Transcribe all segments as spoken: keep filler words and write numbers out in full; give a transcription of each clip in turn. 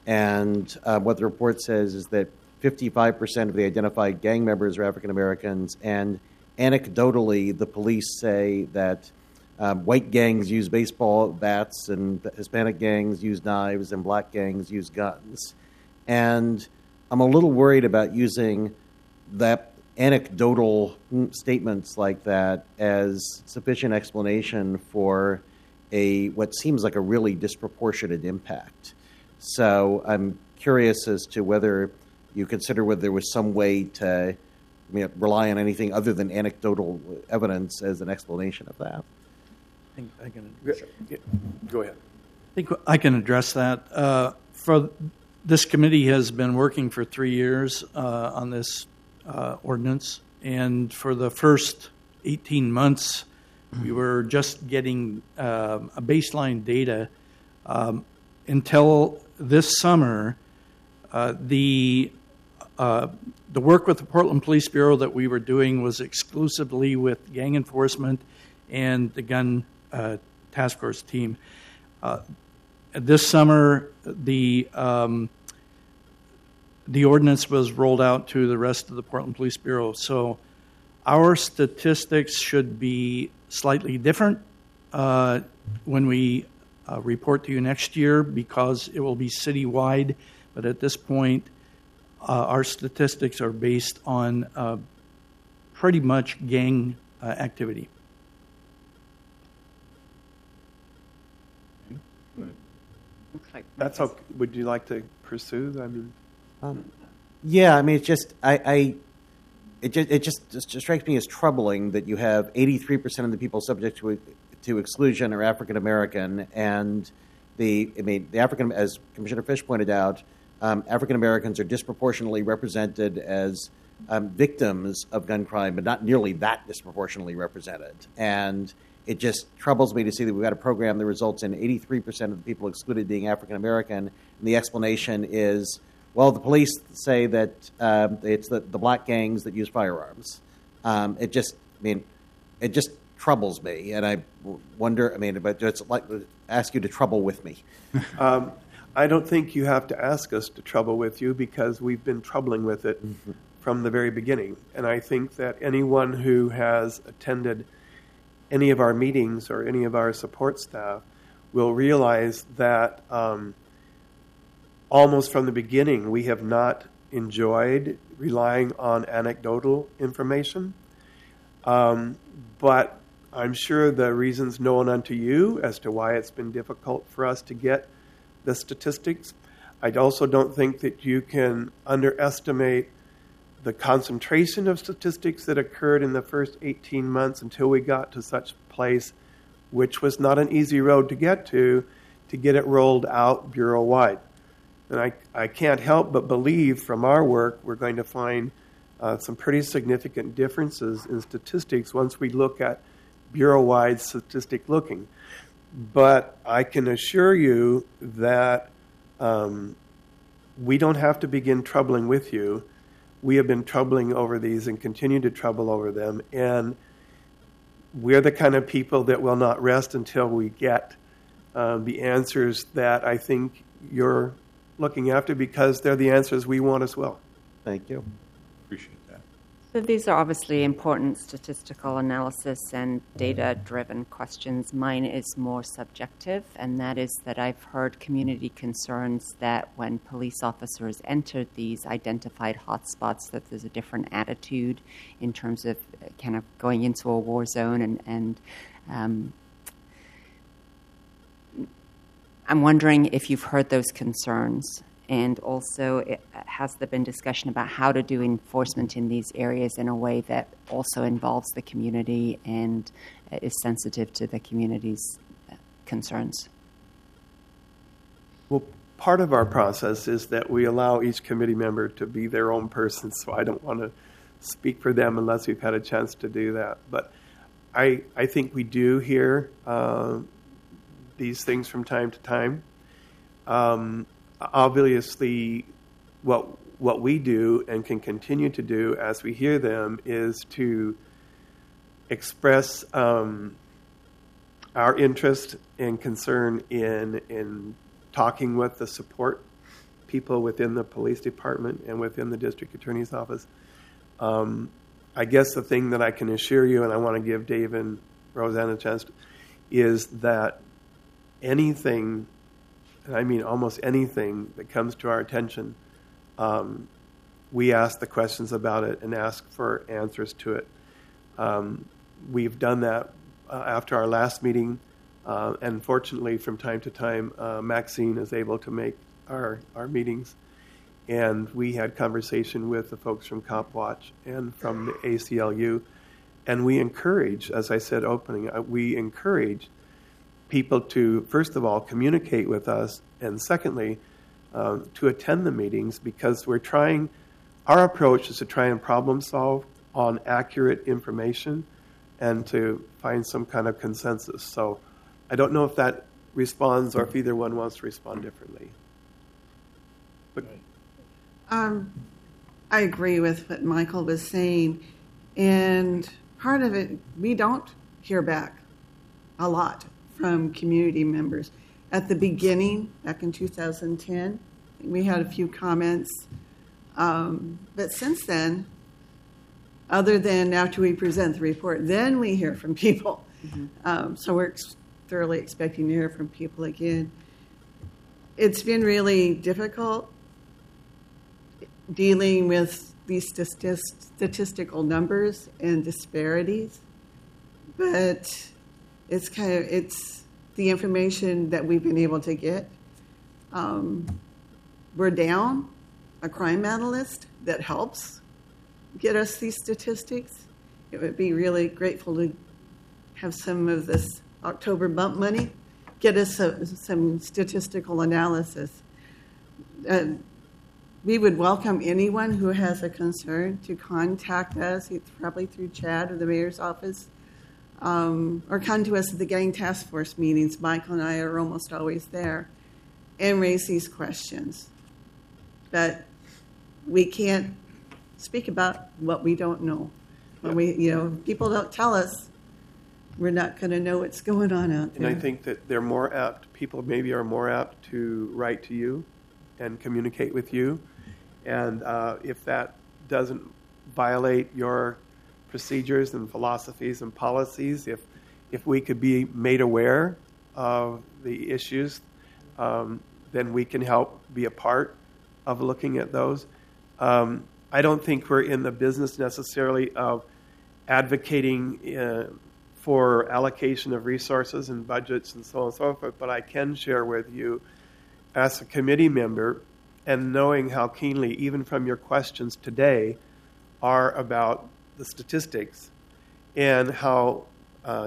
And uh, what the report says is that fifty-five percent of the identified gang members are African Americans, and anecdotally, the police say that um, white gangs use baseball bats, and Hispanic gangs use knives, and black gangs use guns. And I'm a little worried about using that anecdotal statements like that as sufficient explanation for a what seems like a really disproportionate impact. So I'm curious as to whether you consider whether there was some way to I mean, rely on anything other than anecdotal evidence as an explanation of that. I think I can go ahead. I think I can address that. Uh, for this committee has been working for three years uh, on this uh, ordinance, and for the first eighteen months, we were just getting uh, a baseline data um, until this summer. Uh, the uh, the work with the Portland Police Bureau that we were doing was exclusively with gang enforcement and the gun uh, task force team. Uh, this summer, the um, the ordinance was rolled out to the rest of the Portland Police Bureau. So our statistics should be slightly different uh, when we uh, report to you next year, because it will be citywide. But at this point, uh, our statistics are based on uh, pretty much gang uh, activity. That's okay. Would you like to pursue? I mean, um, yeah. I mean, it's just I, I it just it just, just strikes me as troubling that you have eighty-three percent of the people subject to to exclusion are African American, and the I mean the African, as Commissioner Fish pointed out, um, African Americans are disproportionately represented as um, victims of gun crime, but not nearly that disproportionately represented. And it just troubles me to see that we've got a program that results in eighty-three percent of the people excluded being African American, and the explanation is, well, the police say that um, it's the, the black gangs that use firearms. Um, it just, I mean, it just troubles me, and I wonder, I mean, but it's like ask you to trouble with me. um, I don't think you have to ask us to trouble with you, because we've been troubling with it mm-hmm. from the very beginning. And I think that anyone who has attended any of our meetings or any of our support staff will realize that um, almost from the beginning, we have not enjoyed relying on anecdotal information. Um, but I'm sure the reasons known unto you as to why it's been difficult for us to get the statistics. I also don't think that you can underestimate the concentration of statistics that occurred in the first eighteen months until we got to such place, which was not an easy road to get to, to get it rolled out bureau-wide. And I, I can't help but believe from our work we're going to find uh, some pretty significant differences in statistics once we look at bureau-wide statistic looking. But I can assure you that um, we don't have to begin troubling with you. We have been troubling over these and continue to trouble over them. And we're the kind of people that will not rest until we get um, the answers that I think you're looking after, because they're the answers we want as well. Thank you. Appreciate that. So these are obviously important statistical analysis and data-driven questions. Mine is more subjective, and that is that I've heard community concerns that when police officers entered these identified hotspots, that there's a different attitude in terms of kind of going into a war zone. And, and um, I'm wondering if you've heard those concerns. And also, it, has there been discussion about how to do enforcement in these areas in a way that also involves the community and is sensitive to the community's concerns? Well, part of our process is that we allow each committee member to be their own person, so I don't want to speak for them unless we've had a chance to do that. But I, I think we do hear uh, these things from time to time. Um, Obviously, what what we do and can continue to do as we hear them is to express um, our interest and concern in in talking with the support people within the police department and within the district attorney's office. Um, I guess the thing that I can assure you, and I want to give Dave and Roseanne a chance, to, is that anything, and I mean almost anything that comes to our attention, um, we ask the questions about it and ask for answers to it. Um, we've done that uh, after our last meeting, uh, and fortunately, from time to time, uh, Maxine is able to make our our meetings. And we had conversation with the folks from CopWatch and from the A C L U, and we encourage, as I said opening, uh, we encourage people to, first of all, communicate with us, and secondly, uh, to attend the meetings, because we're trying, our approach is to try and problem solve on accurate information and to find some kind of consensus. So I don't know if that responds or if either one wants to respond differently. But, Um, I agree with what Michael was saying, and part of it, we don't hear back a lot from community members. At the beginning, back in two thousand ten, we had a few comments, um, but since then, other than after we present the report, then we hear from people. Mm-hmm. Um, so we're ex- thoroughly expecting to hear from people again. It's been really difficult dealing with these statistical numbers and disparities, but it's kind of it's the information that we've been able to get. Um, we're down a crime analyst that helps get us these statistics. It would be really grateful to have some of this October bump money get us a, some statistical analysis. Uh, We would welcome anyone who has a concern to contact us, probably through Chad or the mayor's office, um, or come to us at the gang task force meetings. Michael and I are almost always there, and raise these questions. But we can't speak about what we don't know. When we, you know, people don't tell us, we're not going to know what's going on out there. and I think that they're more apt, people maybe are more apt to write to you and communicate with you. And uh, if that doesn't violate your procedures and philosophies and policies, if if we could be made aware of the issues, um, then we can help be a part of looking at those. Um, I don't think we're in the business necessarily of advocating uh, for allocation of resources and budgets and so on and so forth, but I can share with you, as a committee member, and knowing how keenly, even from your questions today, are about the statistics and how uh,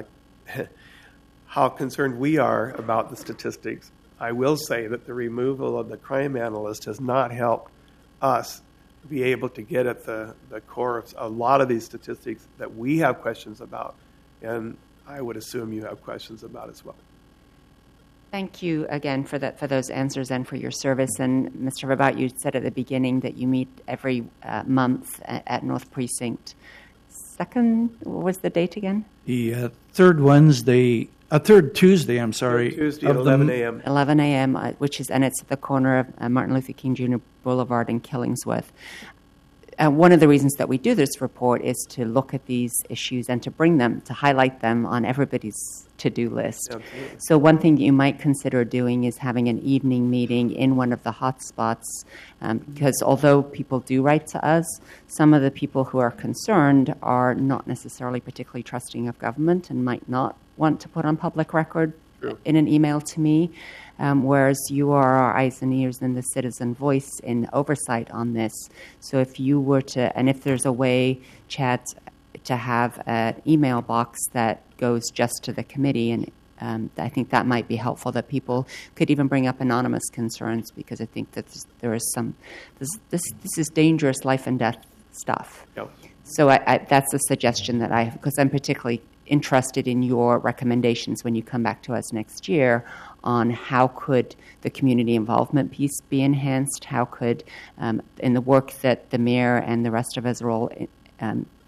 how concerned we are about the statistics, I will say that the removal of the crime analyst has not helped us be able to get at the, the core of a lot of these statistics that we have questions about, and I would assume you have questions about as well. Thank you again for that, for those answers and for your service. And Mister Rabat, you said at the beginning that you meet every uh, month at, at North Precinct. Second, what was the date again? The uh, third Wednesday, uh, third Tuesday, I'm sorry. Third Tuesday of at the- eleven a.m. eleven a.m., uh, which is, and it's at the corner of uh, Martin Luther King Junior Boulevard in Killingsworth. Uh, one of the reasons that we do this report is to look at these issues and to bring them, to highlight them on everybody's to-do list. Absolutely. So one thing you might consider doing is having an evening meeting in one of the hot spots, um, because although people do write to us, some of the people who are concerned are not necessarily particularly trusting of government and might not want to put on public record True. in an email to me, um, whereas you are our eyes and ears and the citizen voice in oversight on this. So if you were to, and if there's a way, Chad, to have an email box that goes just to the committee, and um, I think that might be helpful, that people could even bring up anonymous concerns, because I think that this, there is some, this, this this is dangerous life and death stuff. Yep. So I, I, that's a suggestion that I have, because I'm particularly interested in your recommendations when you come back to us next year on how could the community involvement piece be enhanced, how could, um, in the work that the mayor and the rest of us are all um,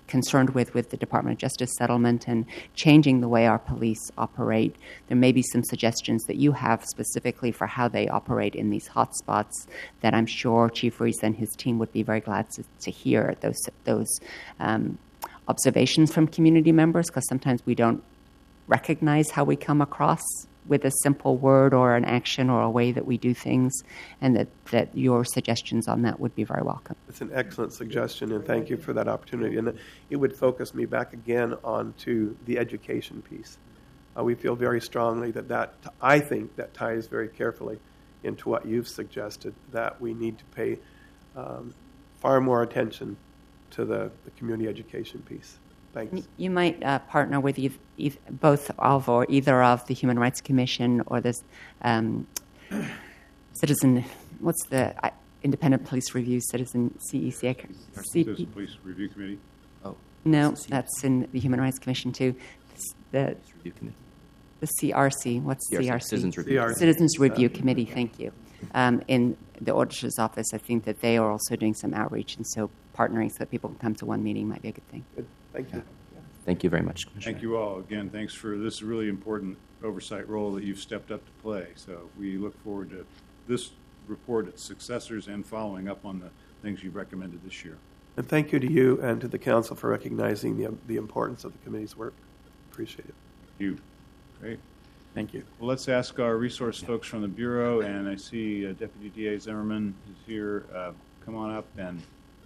concerned with with the Department of Justice settlement and changing the way our police operate. There may be some suggestions that you have specifically for how they operate in these hotspots that I'm sure Chief Reese and his team would be very glad to, to hear those those um, observations from community members, because sometimes we don't recognize how we come across with a simple word or an action or a way that we do things, and that, that your suggestions on that would be very welcome. It's an excellent suggestion, and thank you for that opportunity. And it would focus me back again onto the education piece. Uh, we feel very strongly that that, I think, that ties very carefully into what you've suggested, that we need to pay um, far more attention to the, the community education piece. Thanks. You might uh, partner with e- e- both of or either of the Human Rights Commission or the um, Citizen, what's the uh, Independent Police Review, Citizen C E C? Citizen Police Review Committee? Oh, no, that's in the Human Rights Commission too. The Review Committee. The C R C, what's C R C? C R C? Citizens Review. C R C. Citizens Review Committee, thank you. Um, in the Auditor's Office, I think that they are also doing some outreach, and so partnering so that people can come to one meeting might be a good thing. Good. Thank you. Thank you very much, Commissioner. Thank you all. Again, thanks for this really important oversight role that you've stepped up to play. So we look forward to this report, its successors, and following up on the things you've recommended this year. And thank you to you and to the council for recognizing the, the importance of the committee's work. Appreciate it. Thank you. Great. Thank you. Well, let's ask our resource folks from the Bureau, and I see uh, Deputy D A Zimmerman is here. Uh, come on up and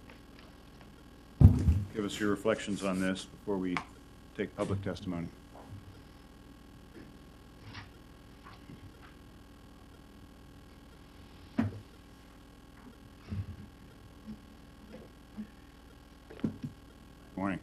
give us your reflections on this before we take public testimony. Morning.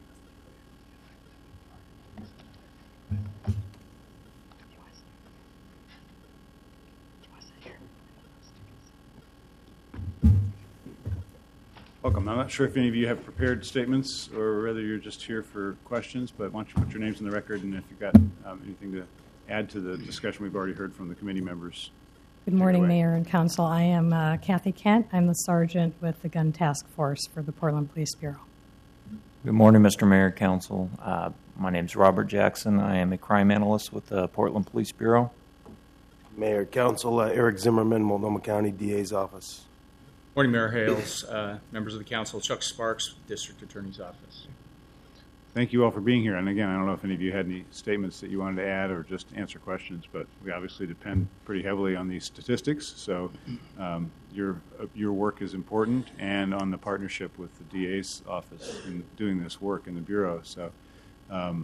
Welcome. I'm not sure if any of you have prepared statements or whether you're just here for questions, but why don't you put your names in the record, and if you've got um, anything to add to the discussion we've already heard from the committee members. Good morning, Mayor and Council. I am uh, Kathy Kent. I'm the sergeant with the Gun Task Force for the Portland Police Bureau. Good morning, Mister Mayor, Council. Uh, my name is Robert Jackson. I am a crime analyst with the Portland Police Bureau. Mayor, Council, uh, Eric Zimmerman, Multnomah County D A's Office. Morning, Mayor Hales, uh, members of the council, Chuck Sparks, District Attorney's Office. Thank you all for being here. And again, I don't know if any of you had any statements that you wanted to add or just answer questions, but we obviously depend pretty heavily on these statistics. So um, your uh, your work is important, and on the partnership with the D A's office in doing this work in the Bureau. So um,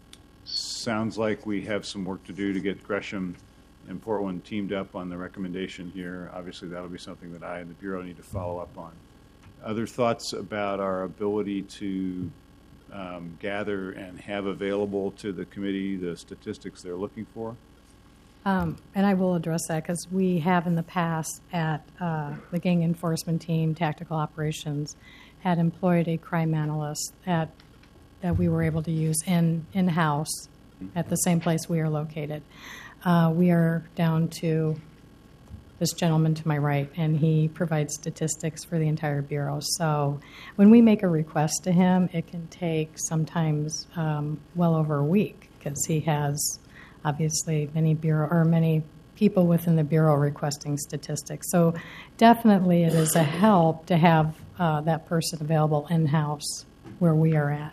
sounds like we have some work to do to get Gresham and Portland teamed up on the recommendation here. Obviously, that'll be something that I and the Bureau need to follow up on. Other thoughts about our ability to um, gather and have available to the committee the statistics they're looking for? Um, and I will address that because we have in the past at uh, the gang enforcement team, tactical operations, had employed a crime analyst at, that we were able to use in, in-house at the same place we are located. Uh, we are down to this gentleman to my right, and he provides statistics for the entire Bureau. So when we make a request to him, it can take sometimes um, well over a week because he has obviously many Bureau or many people within the Bureau requesting statistics. So definitely it is a help to have uh, that person available in-house where we are at.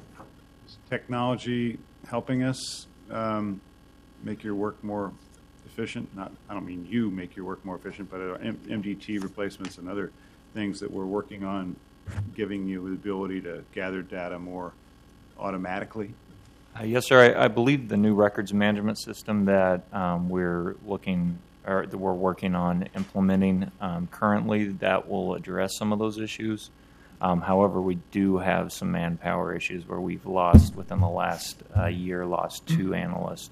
Is technology helping us um, make your work more efficient? Not, I don't mean you make your work more efficient, but M- MDT replacements and other things that we're working on, giving you the ability to gather data more automatically. Uh, yes, sir. I, I believe the new records management system that um, we're looking or that we're working on implementing um, currently, that will address some of those issues. Um, however, we do have some manpower issues where we've lost within the last uh, year, lost two analysts.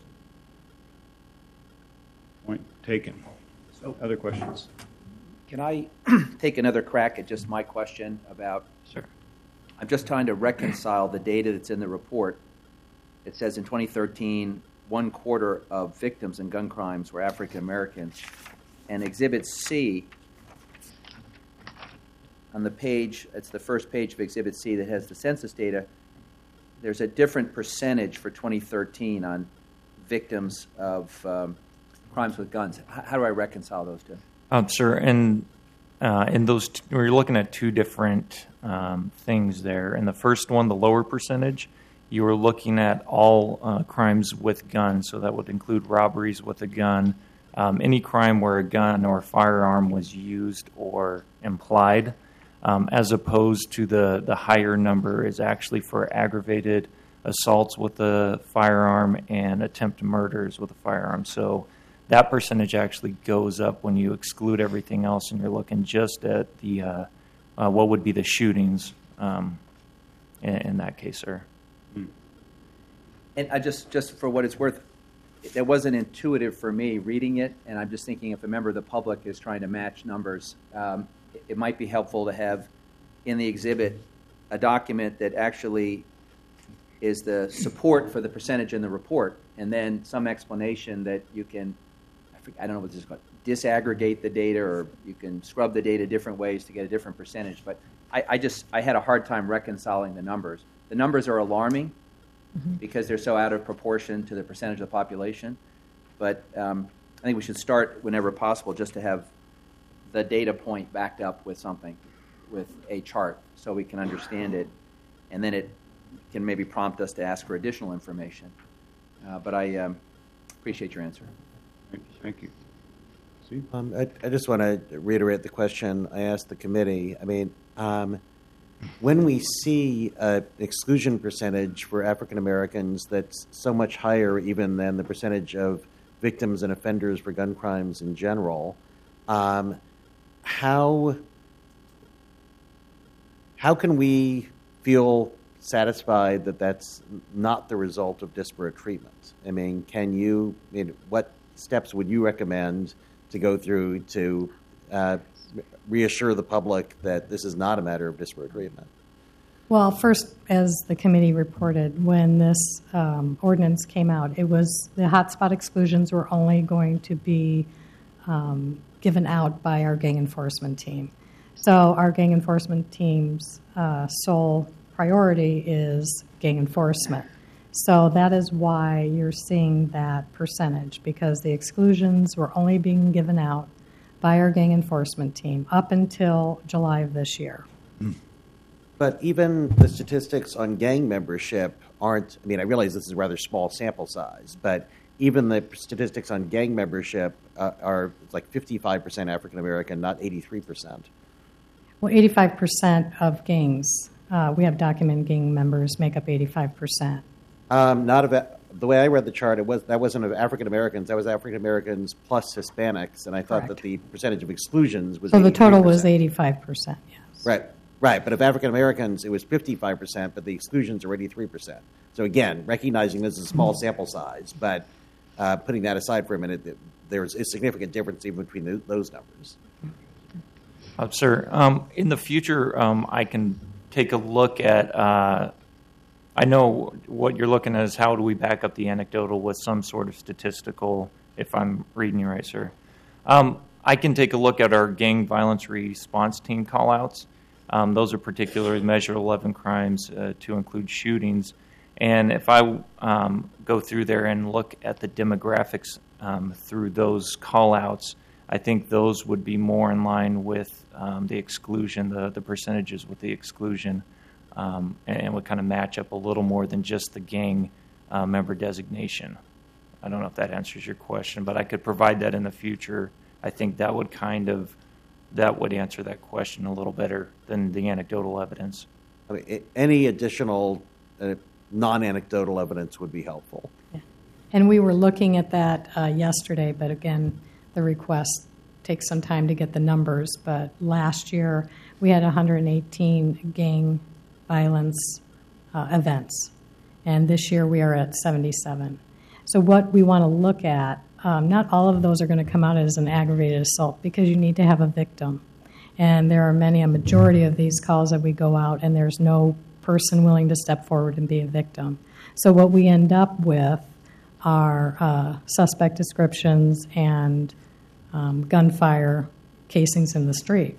Point taken. So, other questions? Can I take another crack at just my question about... Sure. I'm just trying to reconcile the data that's in the report. It says in twenty thirteen, one quarter of victims in gun crimes were African Americans. And Exhibit C, on the page, it's the first page of Exhibit C that has the census data, there's a different percentage for twenty thirteen on victims of um, crimes with guns. H- how do I reconcile those two? Um, sir, and uh, in those, t- we're looking at two different um, things there. In the first one, the lower percentage, you were looking at all uh, crimes with guns, so that would include robberies with a gun, um, any crime where a gun or a firearm was used or implied, um, as opposed to the, the higher number is actually for aggravated assaults with a firearm and attempted murders with a firearm. So that percentage actually goes up when you exclude everything else and you're looking just at the uh, uh, what would be the shootings um, in, in that case, sir. And I just, just for what it's worth, it wasn't intuitive for me reading it, and I'm just thinking if a member of the public is trying to match numbers, um, it, it might be helpful to have in the exhibit a document that actually is the support for the percentage in the report, and then some explanation that you can, I, forget, I don't know what this is called, disaggregate the data, or you can scrub the data different ways to get a different percentage. But I, I just, I had a hard time reconciling the numbers. The numbers are alarming mm-hmm. because they're so out of proportion to the percentage of the population. But um, I think we should start whenever possible just to have the data point backed up with something, with a chart, so we can understand it, and then it can maybe prompt us to ask for additional information. Uh, but I um, appreciate your answer. Thank you. Steve? Um, I, I just want to reiterate the question I asked the committee. I mean, um, when we see an exclusion percentage for African Americans that's so much higher even than the percentage of victims and offenders for gun crimes in general, um, how how can we feel satisfied that that's not the result of disparate treatment? I mean, can you, I mean, what steps would you recommend to go through to uh, reassure the public that this is not a matter of disparate treatment? Well, first, as the committee reported, when this um, ordinance came out, it was the hotspot exclusions were only going to be um, given out by our gang enforcement team. So our gang enforcement team's uh, sole priority is gang enforcement. So that is why you're seeing that percentage, because the exclusions were only being given out by our gang enforcement team up until July of this year. But even the statistics on gang membership aren't, I mean, I realize this is a rather small sample size, but even the statistics on gang membership uh, are it's like fifty-five percent African American, not eighty-three percent. Well, eighty-five percent of gangs, uh, we have documented gang members make up eighty-five percent. Um, not of the way I read the chart, it was that wasn't of African Americans. That was African Americans plus Hispanics, and I thought Correct. that the percentage of exclusions was. So the total was eighty-five percent. Yes. Right, right. But of African Americans, it was fifty-five percent, but the exclusions are eighty-three percent. So again, recognizing this is a small sample size, but uh, putting that aside for a minute, there's a significant difference even between the, those numbers. Uh, sir, um, in the future, um, I can take a look at. Uh, I know what you're looking at is how do we back up the anecdotal with some sort of statistical, if I'm reading you right, sir. Um, I can take a look at our gang violence response team callouts. Um, those are particularly Measure eleven crimes uh, to include shootings. And if I um, go through there and look at the demographics um, through those callouts, I think those would be more in line with um, the exclusion, the, the percentages with the exclusion. Um, and, and would kind of match up a little more than just the gang uh, member designation. I don't know if that answers your question, but I could provide that in the future. I think that would kind of that would answer that question a little better than the anecdotal evidence. I mean, any additional uh, non-anecdotal evidence would be helpful. Yeah. And we were looking at that uh, yesterday, but again, the request takes some time to get the numbers. But last year, we had one hundred eighteen gang violence uh, events, and this year we are at seventy-seven. So what we want to look at, um, not all of those are going to come out as an aggravated assault because you need to have a victim. And there are many, a majority of these calls that we go out and there's no person willing to step forward and be a victim. So what we end up with are uh, suspect descriptions and um, gunfire casings in the street.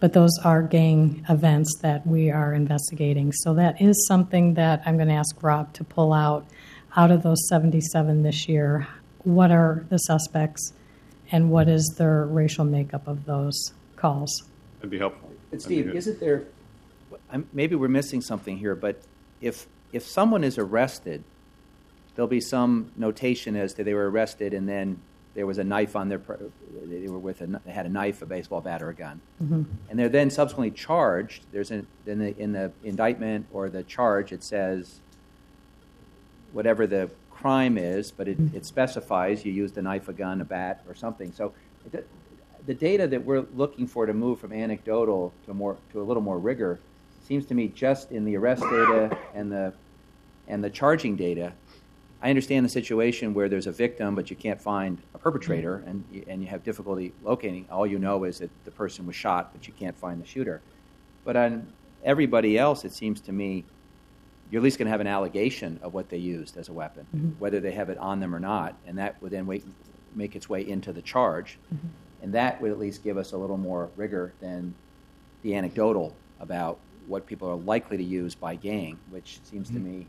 but those are gang events that we are investigating. So that is something that I'm going to ask Rob to pull out. Out of those seventy-seven this year, what are the suspects and what is their racial makeup of those calls? That'd be helpful. But Steve, isn't there, I'm, maybe we're missing something here, but if if someone is arrested, there'll be some notation as to they were arrested and then there was a knife on their, they were with a, they had a knife, a baseball bat, or a gun. Mm-hmm. And they're then subsequently charged. There's an, in the, in the indictment or the charge, it says whatever the crime is, but it, it specifies you used a knife, a gun, a bat, or something. So the, the data that we're looking for to move from anecdotal to more to a little more rigor seems to me just in the arrest data and the and the charging data. I understand the situation where there's a victim, but you can't find a perpetrator, and you, and you have difficulty locating. All you know is that the person was shot, but you can't find the shooter. But on everybody else, it seems to me, you're at least going to have an allegation of what they used as a weapon, mm-hmm. whether they have it on them or not, and that would then wait, make its way into the charge. Mm-hmm. And that would at least give us a little more rigor than the anecdotal about what people are likely to use by gang, which seems mm-hmm. to me,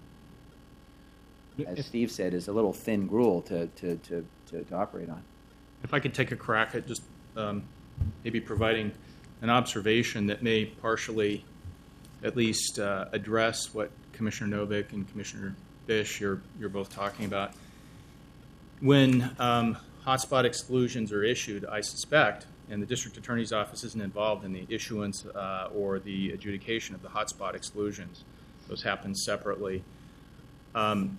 as Steve said, is a little thin gruel to, to, to, to, to operate on. If I could take a crack at just um, maybe providing an observation that may partially at least uh, address what Commissioner Novick and Commissioner Bish, you're, you're both talking about. When um, hotspot exclusions are issued, I suspect, and the District Attorney's Office isn't involved in the issuance uh, or the adjudication of the hotspot exclusions. Those happen separately. Um,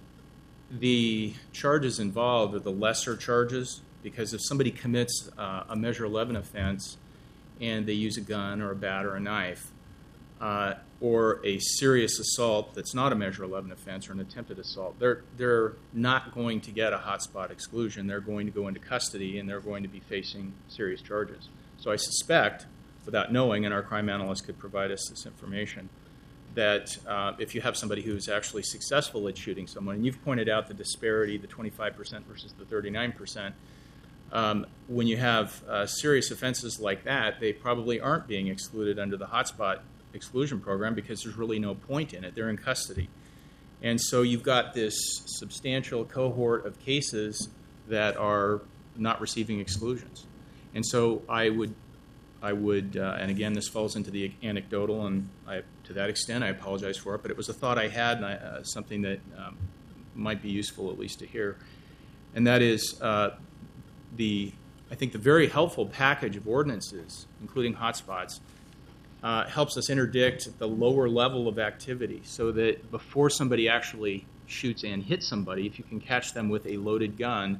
The charges involved are the lesser charges, because if somebody commits uh, a Measure eleven offense and they use a gun or a bat or a knife, uh, or a serious assault that's not a Measure eleven offense or an attempted assault, they're, they're not going to get a hotspot exclusion. They're going to go into custody and they're going to be facing serious charges. So I suspect, without knowing, and our crime analyst could provide us this information, that uh, if you have somebody who's actually successful at shooting someone, and you've pointed out the disparity, the twenty-five percent versus the thirty-nine percent, um, when you have uh, serious offenses like that, they probably aren't being excluded under the hotspot exclusion program because there's really no point in it. They're in custody. And so you've got this substantial cohort of cases that are not receiving exclusions. And so I would I would, uh, and again, this falls into the anecdotal, and I, to that extent, I apologize for it, but it was a thought I had, and I, uh, something that um, might be useful at least to hear. And that is uh, the, I think the very helpful package of ordinances, including hotspots, uh, helps us interdict the lower level of activity so that before somebody actually shoots and hits somebody, if you can catch them with a loaded gun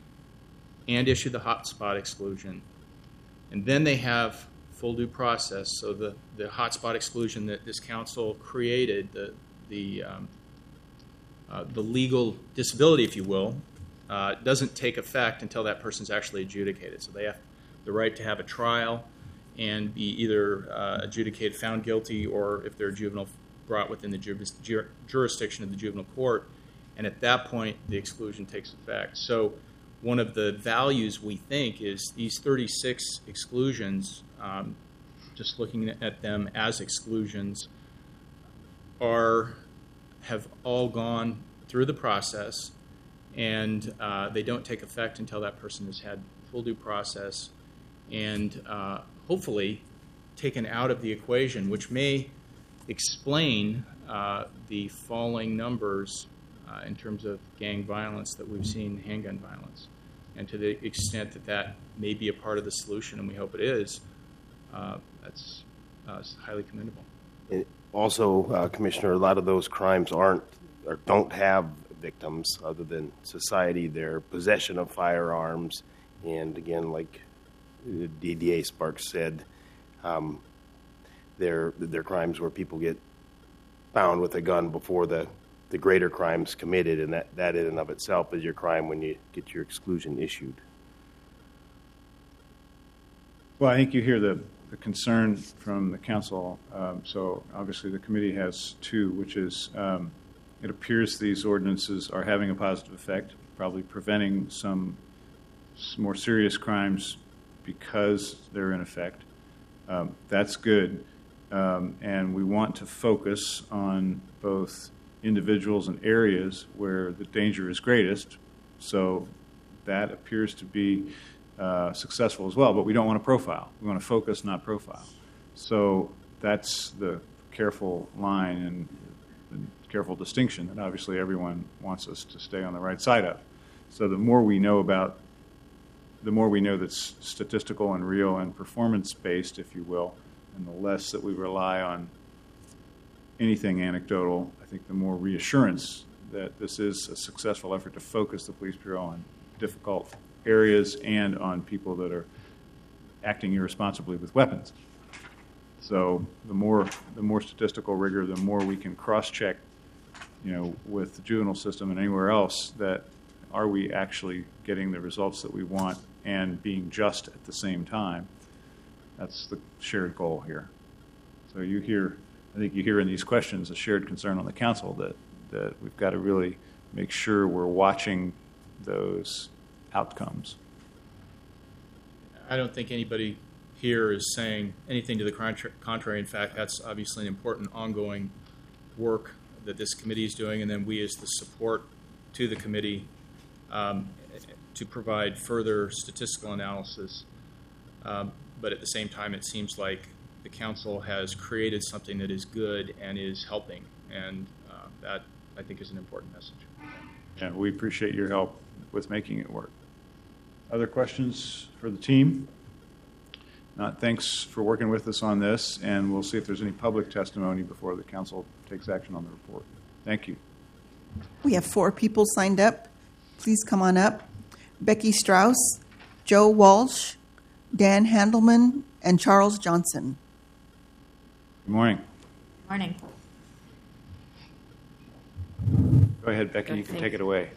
and issue the hotspot exclusion, and then they have full due process. So the, the hotspot exclusion that this council created, the the um, uh, the legal disability, if you will, uh, doesn't take effect until that person's actually adjudicated. So they have the right to have a trial and be either uh, adjudicated, found guilty, or if they're a juvenile, brought within the ju- ju- jurisdiction of the juvenile court. And at that point, the exclusion takes effect. So one of the values we think is these thirty-six exclusions, um, just looking at them as exclusions, are have all gone through the process, and uh, they don't take effect until that person has had full due process and uh, hopefully taken out of the equation, which may explain uh, the falling numbers uh, in terms of gang violence that we've seen, handgun violence. And to the extent that that may be a part of the solution, and we hope it is, uh, that's uh, highly commendable. And also, uh, Commissioner, a lot of those crimes aren't or don't have victims other than society. Their possession of firearms, and again, like D D A Sparks said, um, they're, they're crimes where people get found with a gun before the the greater crimes committed, and that, that in and of itself is your crime when you get your exclusion issued. Well, I think you hear the, the concern from the council. Um, so obviously the committee has two, which is um, it appears these ordinances are having a positive effect, probably preventing some more serious crimes because they're in effect. Um, that's good. Um, and we want to focus on both individuals and areas where the danger is greatest. So that appears to be uh, successful as well. But we don't want to profile. We want to focus, not profile. So that's the careful line and the careful distinction that obviously everyone wants us to stay on the right side of. So the more we know about, the more we know that's statistical and real and performance-based, if you will, and the less that we rely on anything anecdotal, I think the more reassurance that this is a successful effort to focus the police bureau on difficult areas and on people that are acting irresponsibly with weapons. So the more the more statistical rigor, the more we can cross-check, you know, with the juvenile system and anywhere else, that are we actually getting the results that we want and being just at the same time. That's the shared goal here. So you hear, I think you hear in these questions a shared concern on the council that, that we've got to really make sure we're watching those outcomes. I don't think anybody here is saying anything to the contra- contrary. In fact, that's obviously an important ongoing work that this committee is doing, and then we as the support to the committee um, to provide further statistical analysis. Um, but at the same time, it seems like the council has created something that is good and is helping, and uh, that, I think, is an important message. And we appreciate your help with making it work. Other questions for the team? Not, thanks for working with us on this, and we'll see if there's any public testimony before the council takes action on the report. Thank you. We have four people signed up. Please come on up. Becky Strauss, Joe Walsh, Dan Handelman, and Charles Johnson. Good morning. Morning. Go ahead, Becky. Good, you can thank take it away.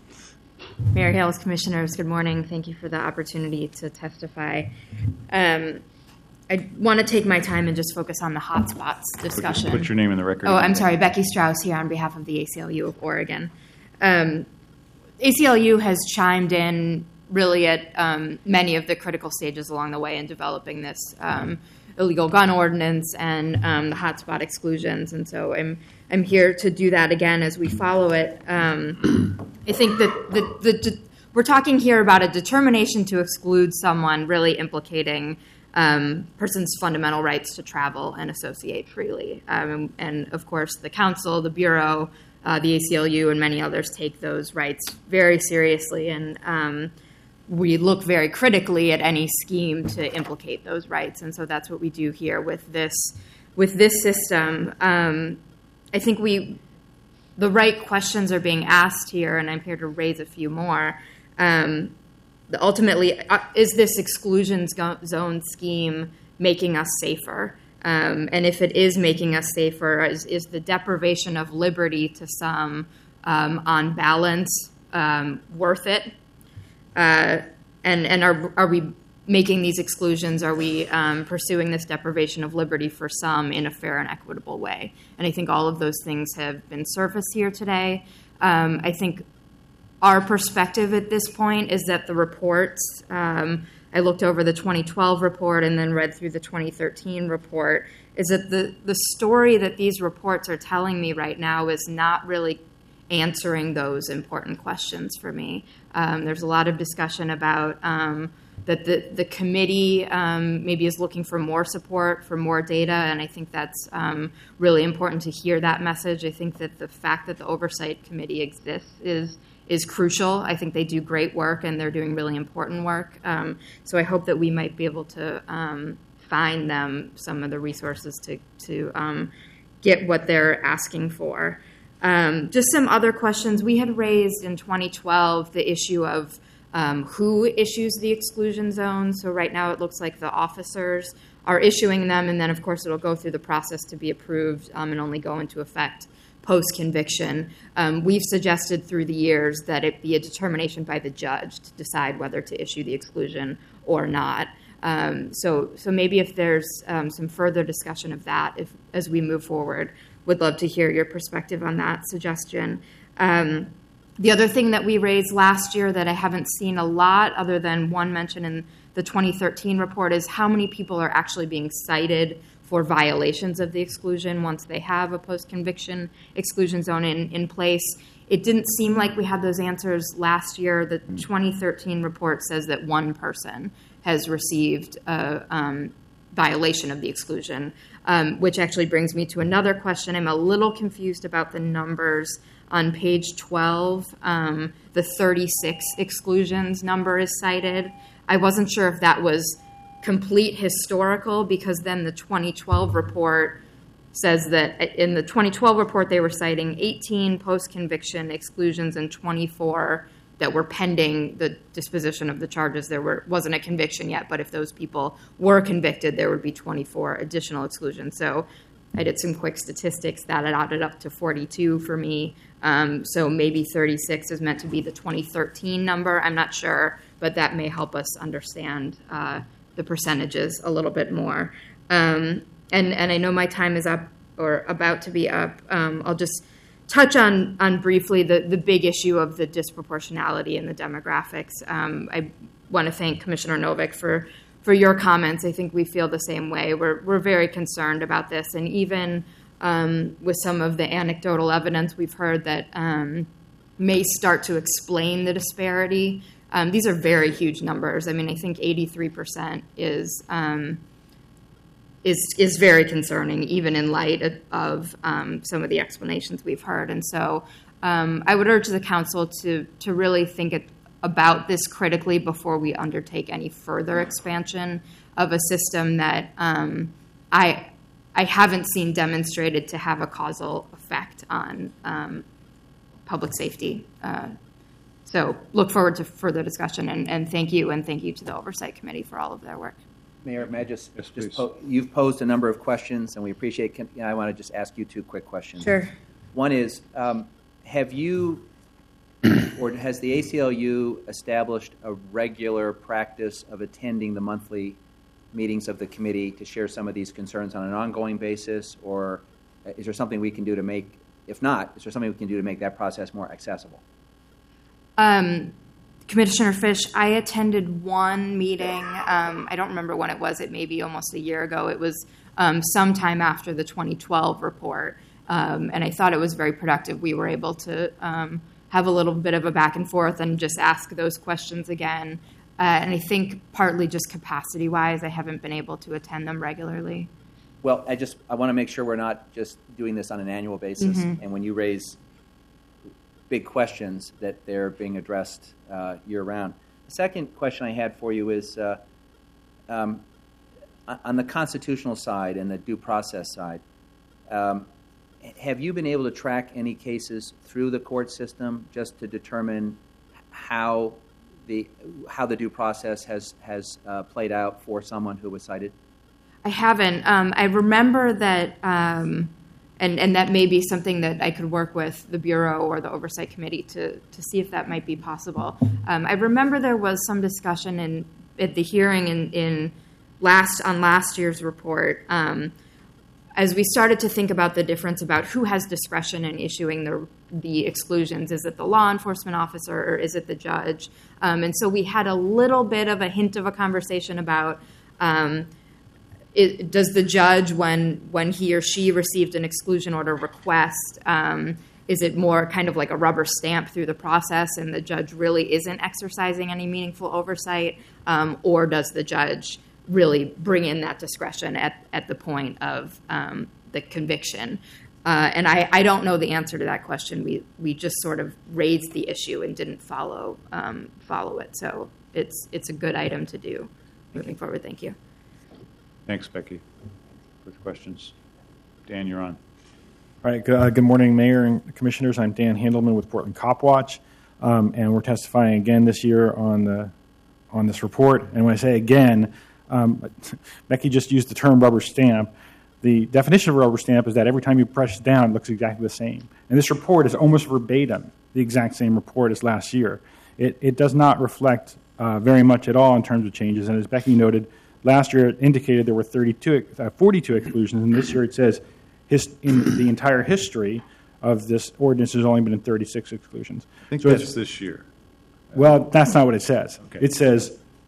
Mayor Hales, Commissioners, good morning. Thank you for the opportunity to testify. Um, I want to take my time and just focus on the hotspots discussion. Put your name in the record. Oh, I'm sorry. Becky Strauss here on behalf of the A C L U of Oregon. Um, A C L U has chimed in really at um, many of the critical stages along the way in developing this um, illegal gun ordinance and um, the hotspot exclusions. And so I'm I'm here to do that again as we follow it. Um, I think that the, the, the, we're talking here about a determination to exclude someone really implicating um, person's fundamental rights to travel and associate freely. Um, and, of course, the council, the Bureau, uh, the A C L U, and many others take those rights very seriously. And um, we look very critically at any scheme to implicate those rights. And so that's what we do here with this, with this system. Um, I think we, the right questions are being asked here, and I'm here to raise a few more. Um, the, ultimately, uh, is this exclusion zone scheme making us safer? Um, and if it is making us safer, is, is the deprivation of liberty to some um, on balance um, worth it? Uh, and and are are we making these exclusions? Are we um, pursuing this deprivation of liberty for some in a fair and equitable way? And I think all of those things have been surfaced here today. Um, I think our perspective at this point is that the reports, um, I looked over the twenty twelve report and then read through the twenty thirteen report, is that the, the story that these reports are telling me right now is not really answering those important questions for me. Um, there's a lot of discussion about um, that the, the committee um, maybe is looking for more support, for more data, and I think that's um, really important to hear that message. I think that the fact that the Oversight Committee exists is is crucial. I think they do great work, and they're doing really important work. Um, so I hope that we might be able to um, find them some of the resources to, to um, get what they're asking for. Um, just some other questions. We had raised in twenty twelve the issue of um, who issues the exclusion zones. So right now it looks like the officers are issuing them, and then, of course, it'll go through the process to be approved um, and only go into effect post-conviction. Um, we've suggested through the years that it be a determination by the judge to decide whether to issue the exclusion or not. Um, so, so maybe if there's um, some further discussion of that if, as we move forward, would love to hear your perspective on that suggestion. Um, the other thing that we raised last year that I haven't seen a lot, other than one mention in the twenty thirteen report is how many people are actually being cited for violations of the exclusion once they have a post-conviction exclusion zone in, in place. It didn't seem like we had those answers last year. The twenty thirteen report says that one person has received a um, violation of the exclusion, um, which actually brings me to another question. I'm a little confused about the numbers on page twelve. Um, the thirty-six exclusions number is cited. I wasn't sure if that was complete historical, because then the twenty twelve report says that in the twenty twelve report they were citing eighteen post-conviction exclusions and twenty-four that were pending the disposition of the charges. There were, wasn't a conviction yet, but if those people were convicted, there would be twenty-four additional exclusions. So I did some quick statistics. That added up to forty-two for me. Um, so maybe thirty-six is meant to be the twenty thirteen number. I'm not sure, but that may help us understand uh, the percentages a little bit more. Um, and, and I know my time is up or about to be up. Um, I'll just touch on, on briefly the, the big issue of the disproportionality in the demographics. Um, I want to thank Commissioner Novick for, for your comments. I think we feel the same way. We're, we're very concerned about this. And even um, with some of the anecdotal evidence we've heard that um, may start to explain the disparity, um, these are very huge numbers. I mean, I think eighty-three percent is um, is is very concerning, even in light of, of um, some of the explanations we've heard. And so um, I would urge the council to to really think it, about this critically before we undertake any further expansion of a system that um, I I haven't seen demonstrated to have a causal effect on um, public safety. Uh, so look forward to further discussion, and, and thank you, and thank you to the Oversight Committee for all of their work. Mayor, may I just, yes, just po- you've posed a number of questions, and we appreciate. Can, you know, I want to just ask you two quick questions. Sure. One is, um, have you, or has the A C L U established a regular practice of attending the monthly meetings of the committee to share some of these concerns on an ongoing basis, or is there something we can do to make? If not, is there something we can do to make that process more accessible? Um. Commissioner Fish, I attended one meeting. Um, I don't remember when it was. It may be almost a year ago. It was um, sometime after the twenty twelve report, um, and I thought it was very productive. We were able to um, have a little bit of a back and forth and just ask those questions again. Uh, and I think partly just capacity-wise, I haven't been able to attend them regularly. Well, I just I want to make sure we're not just doing this on an annual basis. Mm-hmm. And when you raise big questions, that they're being addressed uh, year-round. The second question I had for you is, uh, um, on the constitutional side and the due process side, um, have you been able to track any cases through the court system just to determine how the how the due process has, has uh, played out for someone who was cited? I haven't. Um, I remember that... Um, And, and that may be something that I could work with the Bureau or the Oversight Committee to, to see if that might be possible. Um, I remember there was some discussion in, at the hearing in, in last on last year's report um, as we started to think about the difference about who has discretion in issuing the, the exclusions. Is it the law enforcement officer or is it the judge? Um, and so we had a little bit of a hint of a conversation about um, It, does the judge, when when he or she received an exclusion order request, um, is it more kind of like a rubber stamp through the process and the judge really isn't exercising any meaningful oversight, um, or does the judge really bring in that discretion at, at the point of um, the conviction? Uh, and I, I don't know the answer to that question. We we just sort of raised the issue and didn't follow um, follow it. So it's it's a good item to do moving forward. Thank you. Thanks, Becky. Further questions? Dan, you're on. All right. Good, uh, good morning, Mayor and Commissioners. I'm Dan Handelman with Portland Cop Watch, um, and we're testifying again this year on the on this report. And when I say again, um, Becky just used the term rubber stamp. The definition of a rubber stamp is that every time you press down, it looks exactly the same. And this report is almost verbatim the exact same report as last year. It, it does not reflect uh, very much at all in terms of changes. And as Becky noted, last year it indicated there were thirty-two, uh, forty-two exclusions, and this year it says his, in the entire history of this ordinance has only been in thirty-six exclusions. I think so that's this year. Well, that's not what it says. Okay. It says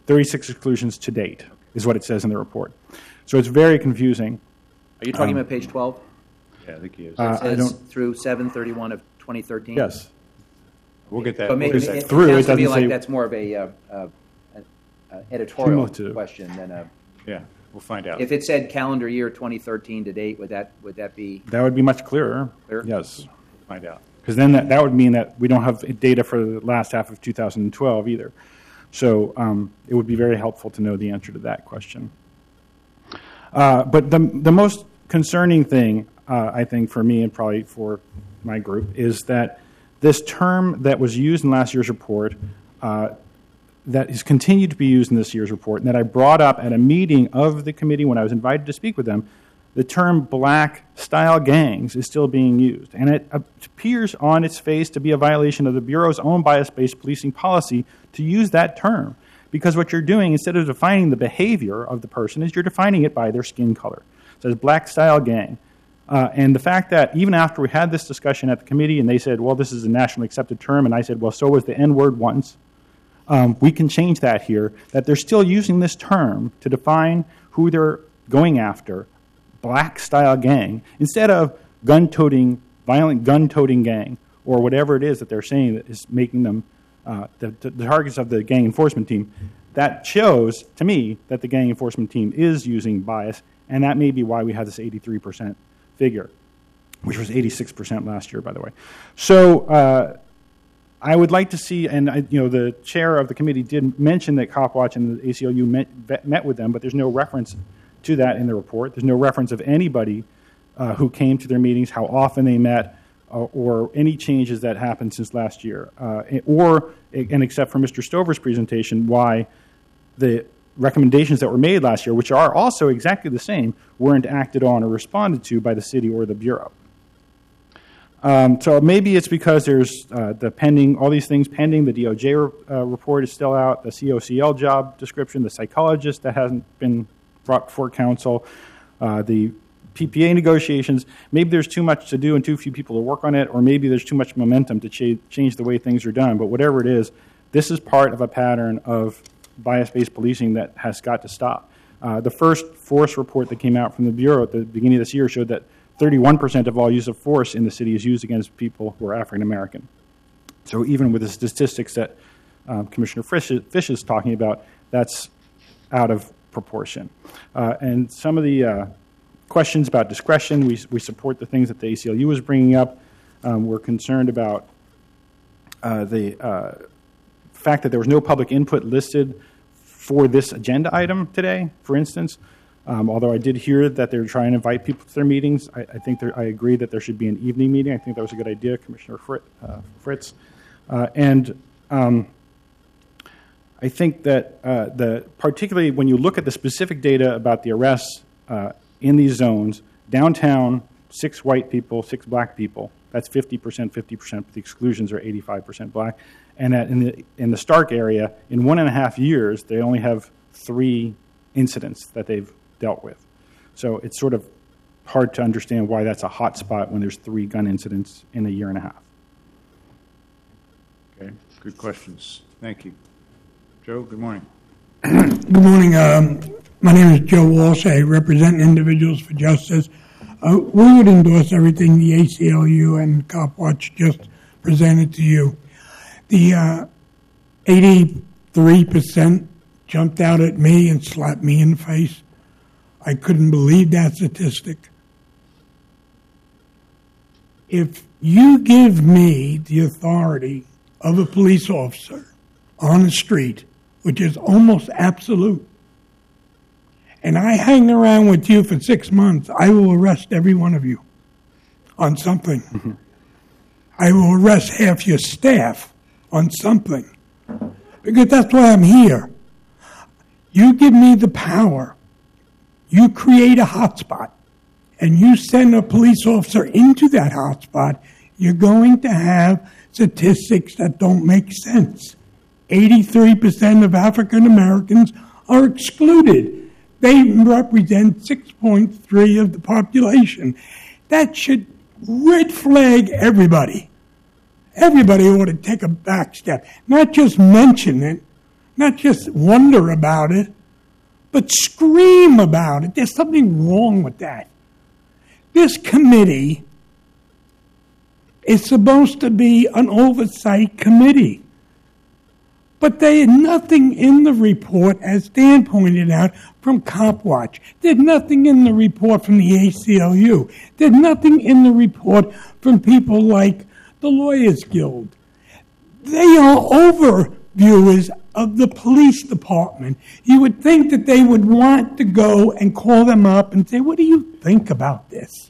thirty-six exclusions to date is what it says in the report. So it's very confusing. Are you talking Um, about page twelve? Yeah, I think he is. So it Uh, I says don't- through seven thirty-one of twenty thirteen? Yes. We'll get that. But maybe Because it, it through, sounds it to me doesn't like say- that's more of a, uh, uh, uh, editorial Cumulative. question than a. Yeah, we'll find out. If it said calendar year twenty thirteen to date, would that would that be That would be much clearer. clear? Yes. Find out. Because then that, that would mean that we don't have data for the last half of two thousand twelve either. So um, it would be very helpful to know the answer to that question. Uh, but the, the most concerning thing, uh, I think, for me and probably for my group, is that this term that was used in last year's report, uh, that is continued to be used in this year's report, and that I brought up at a meeting of the committee when I was invited to speak with them, the term black-style gangs is still being used. And it appears on its face to be a violation of the Bureau's own bias-based policing policy to use that term. Because what you're doing, instead of defining the behavior of the person, is you're defining it by their skin color. It says black-style gang. Uh, and the fact that even after we had this discussion at the committee and they said, well, this is a nationally accepted term, and I said, well, so was the N-word once, um, we can change that here, that they're still using this term to define who they're going after, black-style gang, instead of gun-toting, violent gun-toting gang, or whatever it is that they're saying that is making them uh, the, the targets of the gang enforcement team. That shows, to me, that the gang enforcement team is using bias, and that may be why we have this eighty-three percent figure, which was eighty-six percent last year, by the way. So uh, I would like to see, and I, you know, the chair of the committee did mention that CopWatch and the A C L U met, met with them, but there's no reference to that in the report. There's no reference of anybody uh, who came to their meetings, how often they met, uh, or any changes that happened since last year. Uh, or, and except for Mister Stover's presentation, why the recommendations that were made last year, which are also exactly the same, weren't acted on or responded to by the city or the Bureau. Um, so maybe it's because there's uh, the pending, all these things pending. The D O J uh, report is still out, the C O C L job description, the psychologist that hasn't been brought before council, uh, the P P A negotiations. Maybe there's too much to do and too few people to work on it, or maybe there's too much momentum to cha- change the way things are done. But whatever it is, this is part of a pattern of bias-based policing that has got to stop. Uh, the first force report that came out from the Bureau at the beginning of this year showed that thirty-one percent of all use of force in the city is used against people who are African American. So even with the statistics that um, Commissioner Fish is, Fish is talking about, that's out of proportion. Uh, and some of the uh, questions about discretion, we, we support the things that the A C L U is bringing up. Um, we're concerned about uh, the uh, fact that there was no public input listed for this agenda item today, for instance. Um, although I did hear that they're trying to invite people to their meetings, I, I think there, I agree that there should be an evening meeting. I think that was a good idea, Commissioner Fritz. Uh, Fritz. Uh, and um, I think that uh, the particularly when you look at the specific data about the arrests uh, in these zones, downtown, six white people, six black people, that's fifty percent, fifty percent, but the exclusions are eighty-five percent black. And that in the in the Stark area, in one and a half years, they only have three incidents that they've dealt with. So it's sort of hard to understand why that's a hot spot when there's three gun incidents in a year and a half. Okay, good questions. Thank you. Joe, good morning. Good morning. Um, my name is Joe Walsh. I represent Individuals for Justice. Uh, we would endorse everything the A C L U and CopWatch just presented to you. The uh, eighty-three percent jumped out at me and slapped me in the face. I couldn't believe that statistic. If you give me the authority of a police officer on the street, which is almost absolute, and I hang around with you for six months, I will arrest every one of you on something. Mm-hmm. I will arrest half your staff on something, because that's why I'm here. You give me the power. You create a hotspot, and you send a police officer into that hotspot, you're going to have statistics that don't make sense. eighty-three percent of African Americans are excluded. They represent six point three of the population. That should red flag everybody. Everybody ought to take a back step. Not just mention it, not just wonder about it, but scream about it. There's something wrong with that. This committee is supposed to be an oversight committee. But there's nothing in the report, as Dan pointed out, from CopWatch. There's nothing in the report from the A C L U. There's nothing in the report from people like the Lawyers Guild. They are overviewers of the police department. You would think that they would want to go and call them up and say, what do you think about this?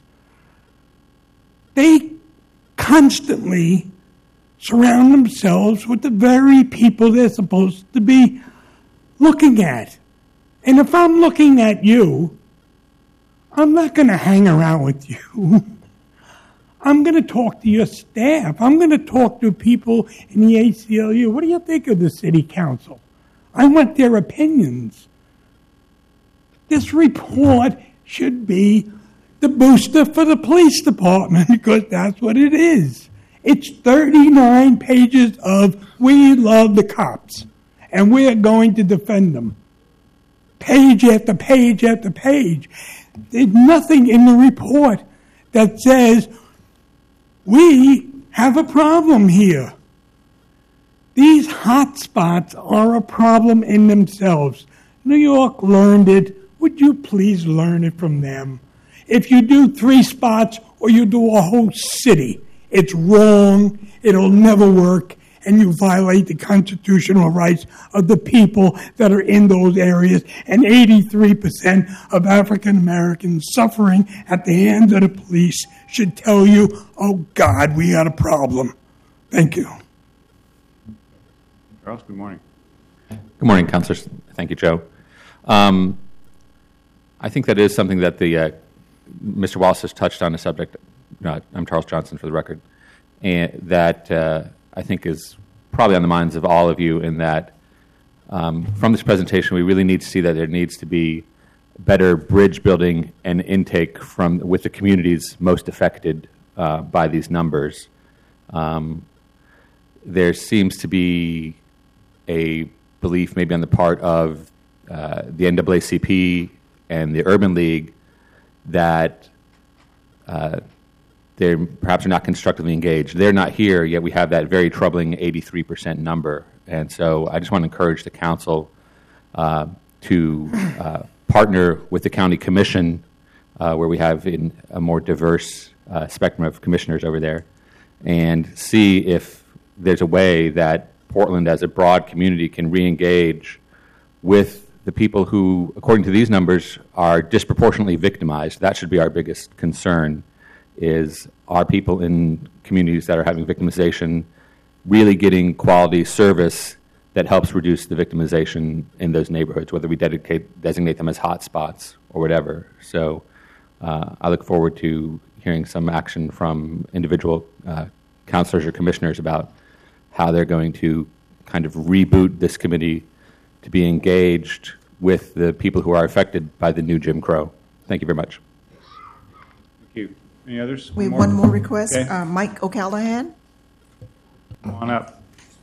They constantly surround themselves with the very people they're supposed to be looking at. And if I'm looking at you, I'm not going to hang around with you. I'm going to talk to your staff. I'm going to talk to people in the A C L U. What do you think of the city council? I want their opinions. This report should be the booster for the police department because that's what it is. It's thirty-nine pages of we love the cops and we're going to defend them. Page after page after page. There's nothing in the report that says we have a problem here. These hot spots are a problem in themselves. New York learned it. Would you please learn it from them? If you do three spots or you do a whole city, it's wrong, it'll never work, and you violate the constitutional rights of the people that are in those areas. And eighty-three percent of African Americans suffering at the hands of the police should tell you, oh God, we got a problem. Thank you. Charles, good morning. Good morning, councilors. Thank you, Joe. Um, I think that is something that the uh, Mister Wallace has touched on the subject. Uh, I'm Charles Johnson, for the record, and that uh, I think is probably on the minds of all of you. In that, um, from this presentation, we really need to see that there needs to be better bridge building and intake from with the communities most affected uh, by these numbers. Um, there seems to be a belief, maybe on the part of uh, the N double A C P and the Urban League, that uh, they perhaps are not constructively engaged. They're not here, yet we have that very troubling eighty-three percent number. And so I just want to encourage the council uh, to uh, partner with the county commission, uh, where we have in a more diverse uh, spectrum of commissioners over there, and see if there's a way that Portland as a broad community can re-engage with the people who, according to these numbers, are disproportionately victimized. That should be our biggest concern, is are people in communities that are having victimization really getting quality service that helps reduce the victimization in those neighborhoods, whether we dedicate, designate them as hot spots or whatever. So uh, I look forward to hearing some action from individual uh, councilors or commissioners about how they're going to kind of reboot this committee to be engaged with the people who are affected by the new Jim Crow. Thank you very much. Thank you. Any others? We have more? one more request. Okay. Uh, Mike O'Callahan. Come on up.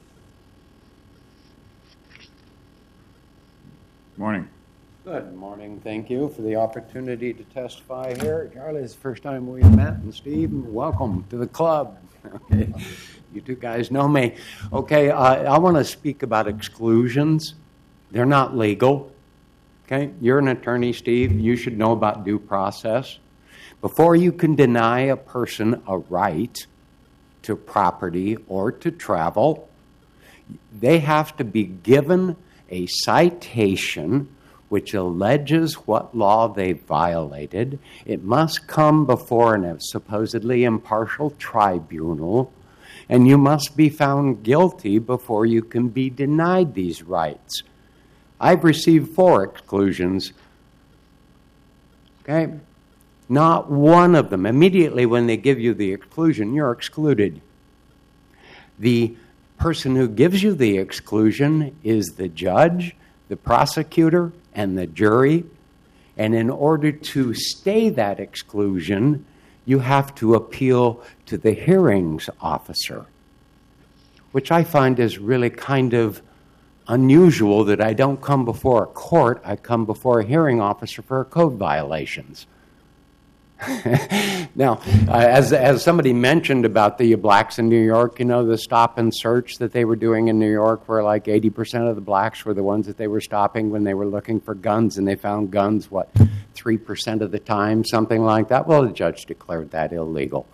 Morning. Good morning. Thank you for the opportunity to testify here. Charlie, it's the first time we've met, and Steve, welcome to the club. Okay. You two guys know me. Okay, uh, I want to speak about exclusions. They're not legal. Okay, you're an attorney, Steve. You should know about due process. Before you can deny a person a right to property or to travel, they have to be given a citation which alleges what law they violated. It must come before a supposedly impartial tribunal, and you must be found guilty before you can be denied these rights. I've received four exclusions. Okay? Not one of them. Immediately when they give you the exclusion, you're excluded. The person who gives you the exclusion is the judge, the prosecutor, and the jury. And in order to stay that exclusion, you have to appeal to the hearings officer, which I find is really kind of unusual that I don't come before a court, I come before a hearing officer for code violations. Now, uh, as as somebody mentioned about the blacks in New York, you know, the stop and search that they were doing in New York, where like eighty percent of the blacks were the ones that they were stopping when they were looking for guns, and they found guns, what, three percent of the time, something like that? Well, the judge declared that illegal.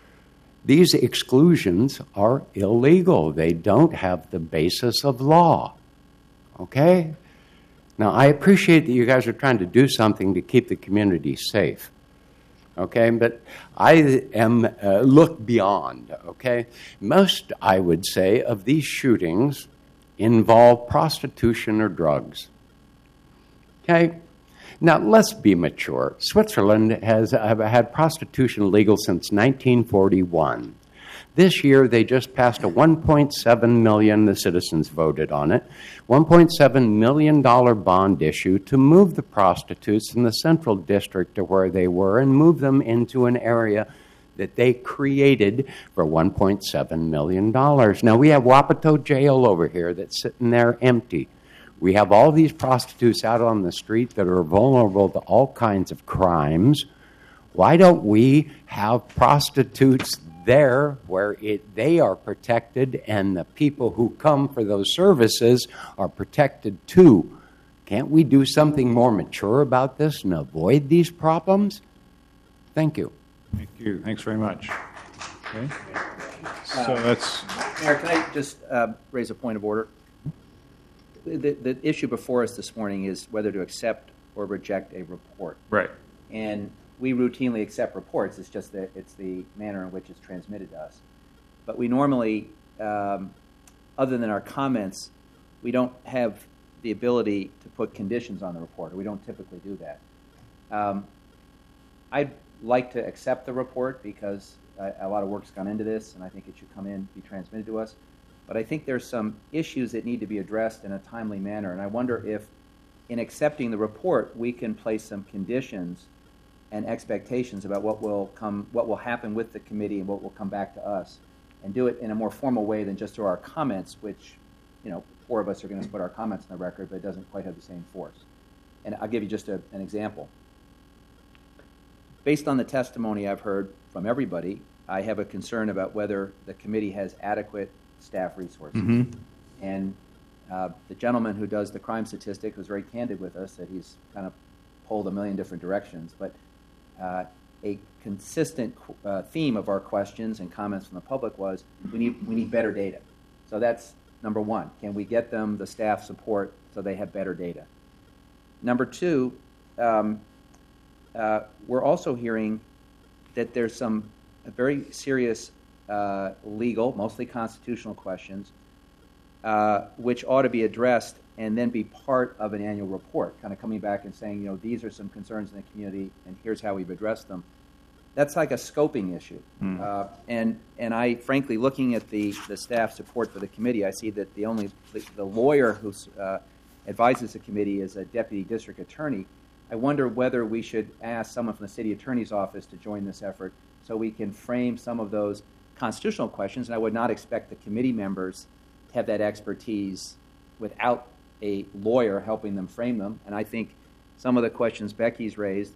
These exclusions are illegal. They don't have the basis of law. Okay? Now, I appreciate that you guys are trying to do something to keep the community safe. Okay, but I am uh, look beyond. Okay, most, I would say, of these shootings involve prostitution or drugs. Okay, now let's be mature. Switzerland has uh, had prostitution legal since nineteen forty-one. This year, they just passed a one point seven million dollars, the citizens voted on it, one point seven million dollars bond issue to move the prostitutes from the central district to where they were and move them into an area that they created for one point seven million dollars. Now, we have Wapato Jail over here that's sitting there empty. We have all these prostitutes out on the street that are vulnerable to all kinds of crimes. Why don't we have prostitutes there where it, they are protected and the people who come for those services are protected too? Can't we do something more mature about this and avoid these problems? Thank you. Thank you. Thanks very much. Okay. So Uh, that's... Mayor, can I just uh, raise a point of order? The, the issue before us this morning is whether to accept or reject a report. Right. And we routinely accept reports. It's just that it's the manner in which it's transmitted to us. But we normally, um, other than our comments, we don't have the ability to put conditions on the report, or we don't typically do that. Um, I'd like to accept the report because a, a lot of work's gone into this, and I think it should come in, be transmitted to us. But I think there's some issues that need to be addressed in a timely manner, and I wonder if, in accepting the report, we can place some conditions and expectations about what will come, what will happen with the committee and what will come back to us, and do it in a more formal way than just through our comments, which, you know, four of us are going to put our comments in the record, but it doesn't quite have the same force. And I'll give you just a, an example. Based on the testimony I've heard from everybody, I have a concern about whether the committee has adequate staff resources. Mhm. And uh, the gentleman who does the crime statistic was very candid with us that he's kind of pulled a million different directions, but uh, a consistent uh, theme of our questions and comments from the public was we need we need better data. So that's number one. Can we get them the staff support so they have better data? Number two, um, uh, we're also hearing that there's some very serious uh, legal, mostly constitutional questions, uh, which ought to be addressed and then be part of an annual report, kind of coming back and saying, you know, these are some concerns in the community, and here's how we've addressed them. That's like a scoping issue. Mm. Uh, and and I, frankly, looking at the, the staff support for the committee, I see that the only the, the lawyer who uh, advises the committee is a deputy district attorney. I wonder whether we should ask someone from the city attorney's office to join this effort so we can frame some of those constitutional questions. And I would not expect the committee members to have that expertise without a lawyer helping them frame them. And I think some of the questions Becky's raised,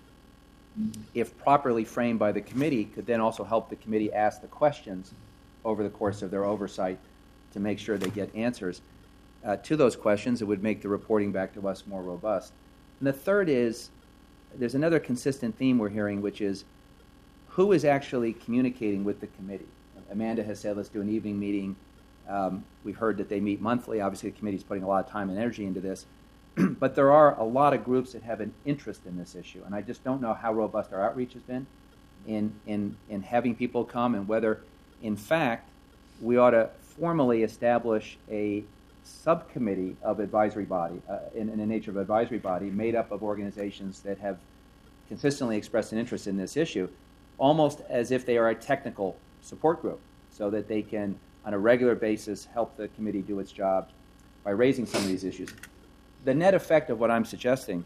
if properly framed by the committee, could then also help the committee ask the questions over the course of their oversight to make sure they get answers uh, to those questions. It would make the reporting back to us more robust. And the third is, there's another consistent theme we're hearing, which is who is actually communicating with the committee? Amanda has said, let's do an evening meeting. Um, we've heard that they meet monthly. Obviously, the committee's putting a lot of time and energy into this. But there are a lot of groups that have an interest in this issue, and I just don't know how robust our outreach has been in, in, in having people come, and whether, in fact, we ought to formally establish a subcommittee of advisory body, uh, in, in the nature of advisory body, made up of organizations that have consistently expressed an interest in this issue, almost as if they are a technical support group, so that they can, on a regular basis, help the committee do its job by raising some of these issues. The net effect of what I'm suggesting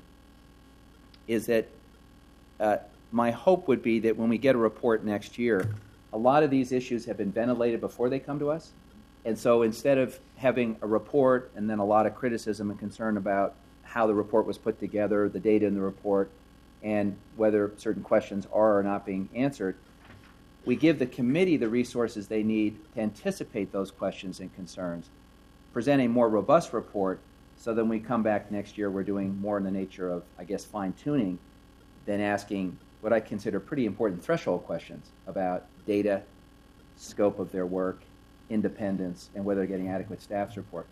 is that uh, my hope would be that when we get a report next year, a lot of these issues have been ventilated before they come to us, And so instead of having a report and then a lot of criticism and concern about how the report was put together, the data in the report, and whether certain questions are or not being answered, we give the committee the resources they need to anticipate those questions and concerns, present a more robust report, so then we come back next year, we're doing more in the nature of, I guess, fine-tuning than asking what I consider pretty important threshold questions about data, scope of their work, independence, and whether they're getting adequate staff support.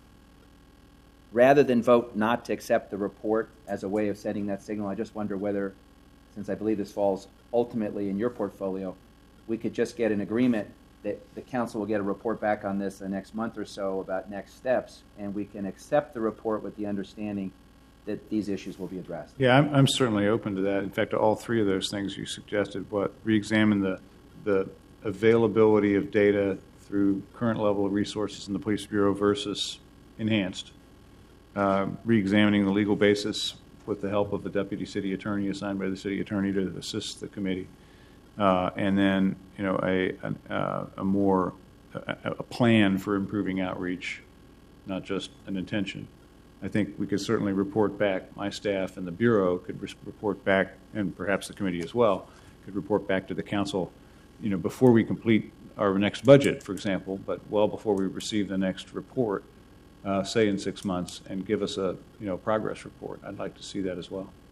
Rather than vote not to accept the report as a way of sending that signal, I just wonder whether, since I believe this falls ultimately in your portfolio, we could just get an agreement that the council will get a report back on this the next month or so about next steps, and we can accept the report with the understanding that these issues will be addressed. Yeah, I'm, I'm certainly open to that. In fact, all three of those things you suggested, what re-examine the the availability of data through current level of resources in the Police Bureau versus enhanced, uh, re-examining the legal basis with the help of the Deputy City Attorney assigned by the City Attorney to assist the committee, uh, and then you know a a, uh, a more a, a plan for improving outreach, not just an intention. I think we could certainly report back, my staff and the Bureau could re- report back, and perhaps the committee as well, could report back to the council, you know, before we complete our next budget, for example, but well before we receive the next report, uh, say in six months, and give us a, you know, progress report. I'd like to see that as well.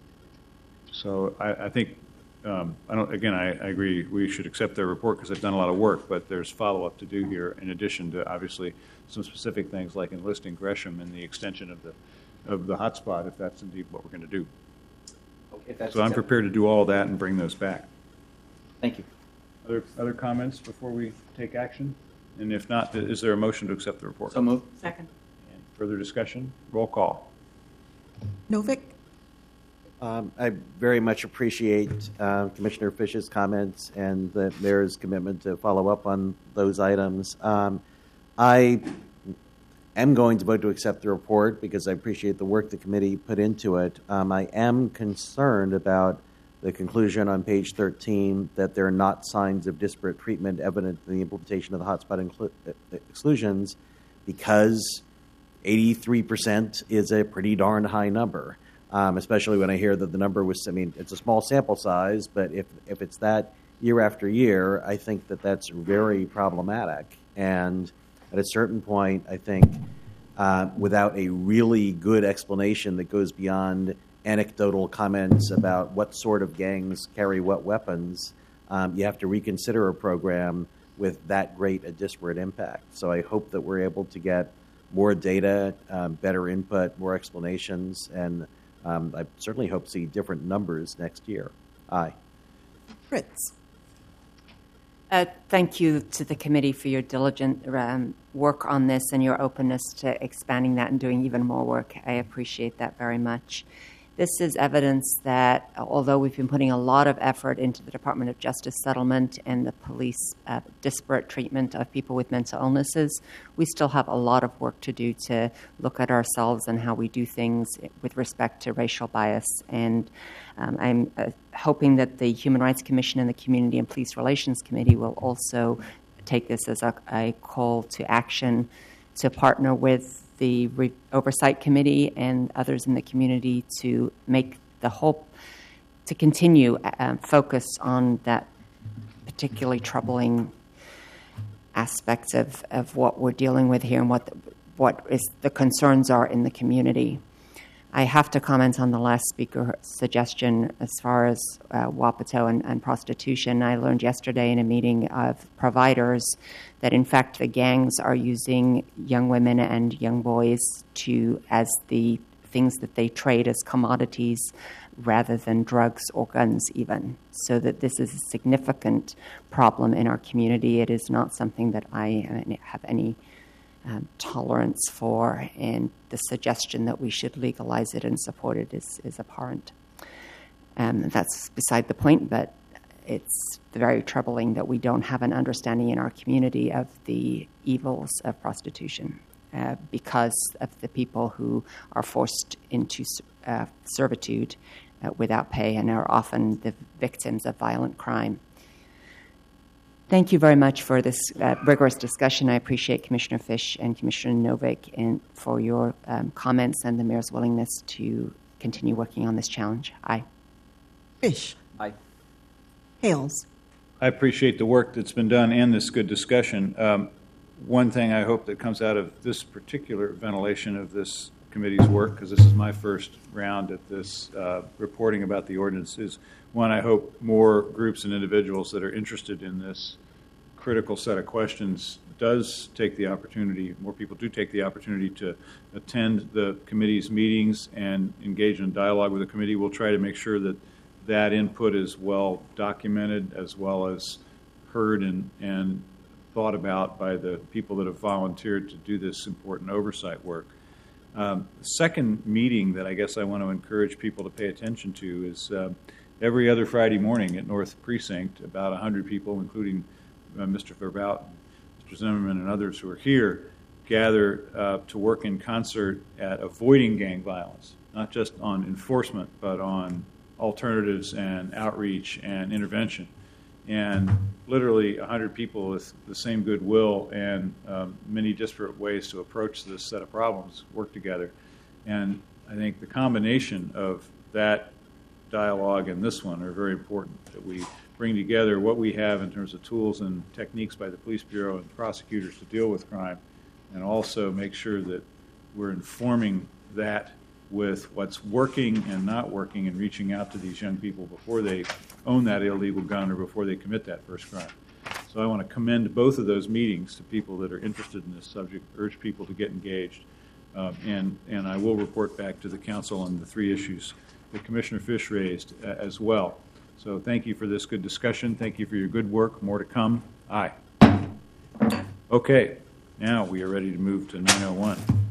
So I, I think, um, I don't, again, I, I agree we should accept their report because they've done a lot of work, but there's follow-up to do here in addition to, obviously, some specific things like enlisting Gresham and the extension of the of the hotspot, if that's indeed what we're going to do. Okay, if that's so I'm acceptable. prepared to do all that and bring those back. Thank you. Other other comments before we take action? And if not, is there a motion to accept the report? So moved. Second. And further discussion? Roll call. Novick? Um, I very much appreciate uh, Commissioner Fish's comments and the mayor's commitment to follow up on those items. Um, I am going to vote to accept the report because I appreciate the work the committee put into it. Um, I am concerned about the conclusion on page thirteen that there are not signs of disparate treatment evident in the implementation of the hotspot inclu- exclusions because eighty-three percent is a pretty darn high number. Um, especially when I hear that the number was, I mean, it's a small sample size, but if, if it's that year after year, I think that that's very problematic. And at a certain point, I think uh, without a really good explanation that goes beyond anecdotal comments about what sort of gangs carry what weapons, um, you have to reconsider a program with that great a disparate impact. So I hope that we're able to get more data, um, better input, more explanations, and Um, I certainly hope to see different numbers next year. Aye. Fritz? Uh, thank you to the committee for your diligent um, work on this and your openness to expanding that and doing even more work. I appreciate that very much. This is evidence that although we've been putting a lot of effort into the Department of Justice settlement and the police uh, disparate treatment of people with mental illnesses, we still have a lot of work to do to look at ourselves and how we do things with respect to racial bias. And um, I'm uh, hoping that the Human Rights Commission and the Community and Police Relations Committee will also take this as a, a call to action to partner with the Re- Oversight Committee and others in the community to make the whole, to continue uh, focus on that particularly troubling aspects of, of what we're dealing with here and what the, what is the concerns are in the community. I have to comment on the last speaker's suggestion as far as uh, Wapato and, and prostitution. I learned yesterday in a meeting of providers that, in fact, the gangs are using young women and young boys to as the things that they trade as commodities rather than drugs or guns even. So that this is a significant problem in our community. It is not something that I have any Um, tolerance for, and the suggestion that we should legalize it and support it is, is abhorrent. Um, that's beside the point, but it's very troubling that we don't have an understanding in our community of the evils of prostitution uh, because of the people who are forced into uh, servitude uh, without pay and are often the victims of violent crime. Thank you very much for this uh, rigorous discussion. I appreciate Commissioner Fish and Commissioner Novick and for your um, comments and the mayor's willingness to continue working on this challenge. Aye. Fish. Aye. Hales. I appreciate the work that's been done and this good discussion. Um, one thing I hope that comes out of this particular ventilation of this committee's work, because this is my first round at this uh, reporting about the ordinance, is one, I hope more groups and individuals that are interested in this critical set of questions does take the opportunity, more people do take the opportunity to attend the committee's meetings and engage in dialogue with the committee. We'll try to make sure that that input is well documented as well as heard and, and thought about by the people that have volunteered to do this important oversight work. Um, the second meeting that I guess I want to encourage people to pay attention to is uh, every other Friday morning at North Precinct. About one hundred people, including uh, Mister Verbout, Mister Zimmerman, and others who are here, gather uh, to work in concert at avoiding gang violence, not just on enforcement, but on alternatives and outreach and intervention. And literally one hundred people with the same goodwill and um, many disparate ways to approach this set of problems work together. And I think the combination of that dialogue and this one are very important, that we bring together what we have in terms of tools and techniques by the police bureau and prosecutors to deal with crime, and also make sure that we're informing that with what's working and not working and reaching out to these young people before they own that illegal gun or before they commit that first crime. So I want to commend both of those meetings to people that are interested in this subject, urge people to get engaged, uh, and, and I will report back to the council on the three issues that Commissioner Fish raised uh, as well. So thank you for this good discussion. Thank you for your good work. More to come. Aye. Okay, now we are ready to move to nine oh one.